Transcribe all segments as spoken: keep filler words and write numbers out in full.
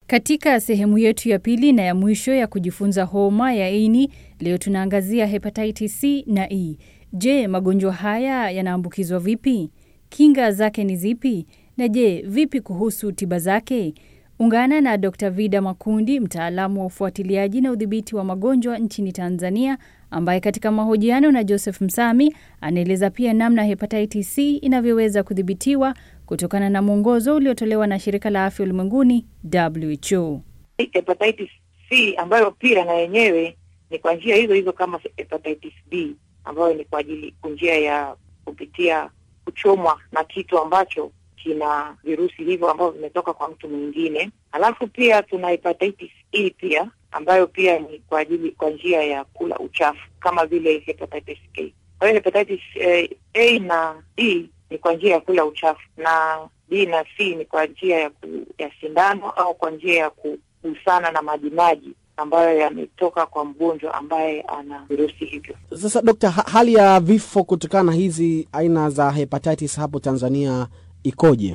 Katika sehemu yetu ya pili na ya mwisho ya kujifunza homa ya ini, leo tunaangazia hepatitis C na E. Je, magonjwa haya yanaambukizwa vipi? Kinga zake ni zipi? Na je, vipi kuhusu tiba zake? Ungana na Dokta Vida Makundi, mtaalamu wa ufuatiliaji na udhibiti wa magonjwa nchini Tanzania, ambaye katika mahojiano na Joseph Msami anaeleza pia namna hepatitis C inavyoweza kudhibitiwa kutokana na mwongozo uliotolewa na Shirika la Afya Ulimwenguni W H O. Hepatitis C ambayo pia na yenyewe ni kwa njia hizo hizo kama hepatitis B, ambayo ni kwa ajili njia ya kupitia kuchomwa na kitu ambacho kina virusi hivyo ambavyo vimetoka kwa mtu mwingine. Alafu pia tuna hepatitis E pia ambayo pia ni kwa ajili kwa njia ya kula uchafu kama vile hepatitis K. Kwa hiyo hepatitis eh, A na E ni kwa njia ya kula uchafu, na B na C ni kwa njia ya, ku, ya sindano au kwa njia ya kugusana na majimaji ambayo yametoka kwa mgonjwa ambaye ana virusi hivyo. Sasa Dokta, hali ya vifo kutokana na hizi aina za hepatitis hapo Tanzania ikoje?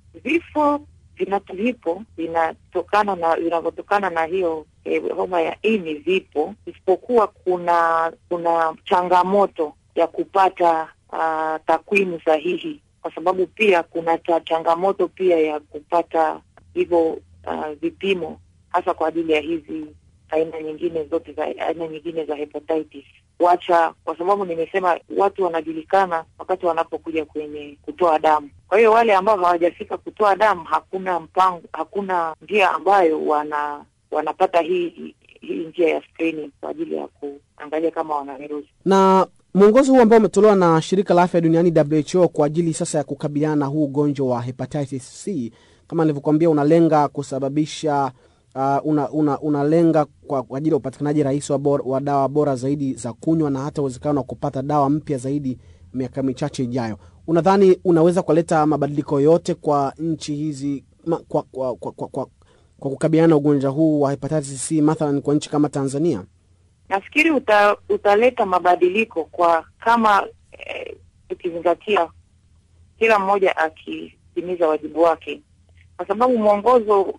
Vifo vinatuvipo vinatokana na vinatokana na hiyo eh, homa ya ini vipo, isipokuwa kuna kuna changamoto ya kupata uh, takwimu sahihi, kwa sababu pia kuna changamoto pia ya kupata hivyo uh, vipimo hasa kwa ajili ya hizi aina nyingine zote za aina nyingine za hepatitis. Wacha kwa sababu nimesema watu wanajulikana wakati wanapokuja kwenye kutoa damu. Kwa hiyo wale ambao hawajafika kutoa damu, hakuna mpango, hakuna njia ambayo wana wanapata hii hii njia ya screening kwa ajili ya kuangalia kama wana virusi. Na mwongozo huu ambao umetolewa na Shirika la Afya Duniani W H O kwa ajili sasa ya kukabiliana na huu ugonjwa wa hepatitis C, kama nilivyokuambia, unalenga kusababisha Uh, una, una, unalenga kwa ajili ya upatikanaji rahisi wa, bor, wa dawa bora zaidi za kunywa na hata uwezekano wa kupata dawa mpya zaidi miaka michache ijayo. Unadhani unaweza kuleta mabadiliko yote kwa nchi hizi ma, kwa, kwa, kwa, kwa, kwa, kwa kukabiliana na ugonjwa huu wa hepatitis C, mathalan kwa nchi kama Tanzania? Nafikiri uta, utaleta mabadiliko kwa kama eh, ukizingatia kila mmoja akitimiza wajibu wake, kwa sababu mwongozo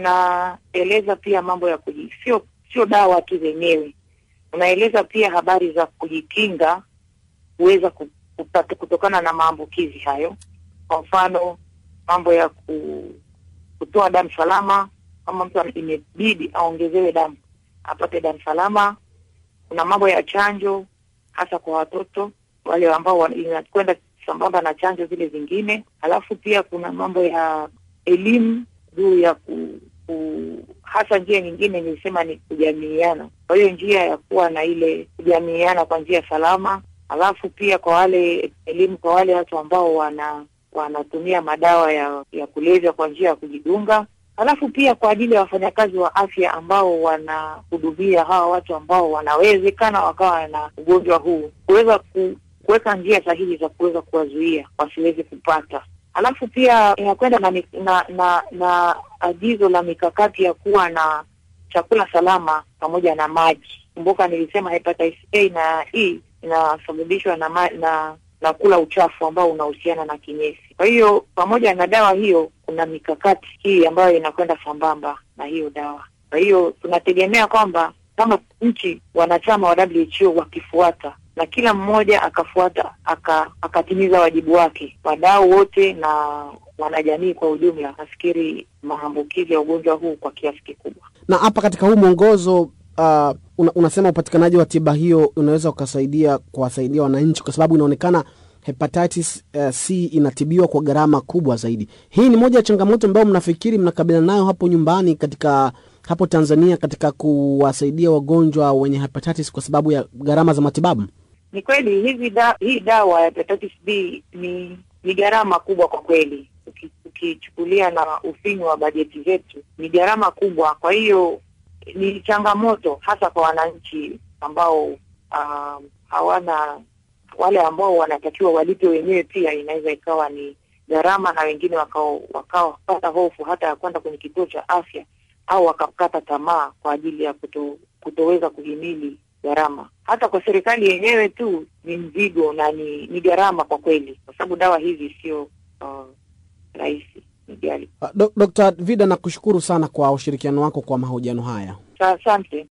unaeleza pia mambo ya kuji sio sio dawa tu zenyewe, unaeleza pia habari za kujikinga kuweza kupata kutokana na maambukizi hayo. Kwa mfano mambo ya ku, kutoa damu salama, kama mtu imebidi aongezewe damu apate damu salama. Kuna mambo ya chanjo hasa kwa watoto wale ambao wanakwenda sambamba na chanjo zile zingine. Alafu pia kuna mambo ya elimu juu ya ku, ku hasa njia nyingine nilisema ni kujamiiana. Kwa hiyo njia ya kuwa na ile kujamiiana kwa njia salama. Alafu pia kwa wale elimu kwa wale watu ambao wana wanatumia madawa ya ya kulevya kwa njia ya kujidunga. Alafu pia kwa ajili ya wafanyakazi wa afya ambao wanahudumia hawa watu ambao wanawezekana wakawa na ugonjwa huu, kuweza ku, kuweka njia sahihi za kuweza kuwazuia wasiweze kupata. Alafu pia inakwenda na, na na na agizo la mikakati ya kuwa na chakula salama pamoja na maji. Kumbuka nilisema hepatitis A na E inasababishwa na, ma, na na kula uchafu ambao unahusiana na kinyesi. Kwa hiyo pamoja na dawa hiyo kuna mikakati hii ambayo inakwenda sambamba na hiyo dawa. Kwa hiyo tunategemea kwamba kama nchi wanachama wa W H O wakifuata na kila mmoja akafuata aka, akatimiza wajibu wake, wadau wote na wanajamii kwa ujumla, nafikiri maambukizi ya ugonjwa huu kwa kiasi kikubwa. Na hapa katika huu mwongozo uh, una, unasema upatikanaji wa tiba hiyo unaweza ukasaidia kuwasaidia wananchi, kwa sababu inaonekana hepatitis uh, C inatibiwa kwa gharama kubwa zaidi. Hii ni moja ya changamoto ambayo mnafikiri mnakabiliana nayo hapo nyumbani katika hapo Tanzania katika kuwasaidia wagonjwa wenye hepatitis kwa sababu ya gharama za matibabu? Ni kweli hizi da, hii dawa ya hepatitis B ni ni gharama kubwa kwa kweli. Ukichukulia na ufinyu wa bajeti zetu ni gharama kubwa. Kwa hiyo ni changamoto hasa kwa wananchi ambao uh, hawana, wale ambao wanatakiwa walipe wenyewe, pia inaweza ikawa ni gharama, na wengine wakao wakao pata hofu hata ya kwenda kwenye kituo cha afya au wakakata tamaa kwa ajili ya kuto, kutoweza kuhimili gharama. Hata kwa serikali yenyewe tu ni mzigo na ni, ni gharama kwa kweli, kwa sababu dawa hizi sio uh, rahisi. nijali. Uh, Dokta Vida, nakushukuru sana kwa ushirikiano wako kwa mahojiano haya. Asante.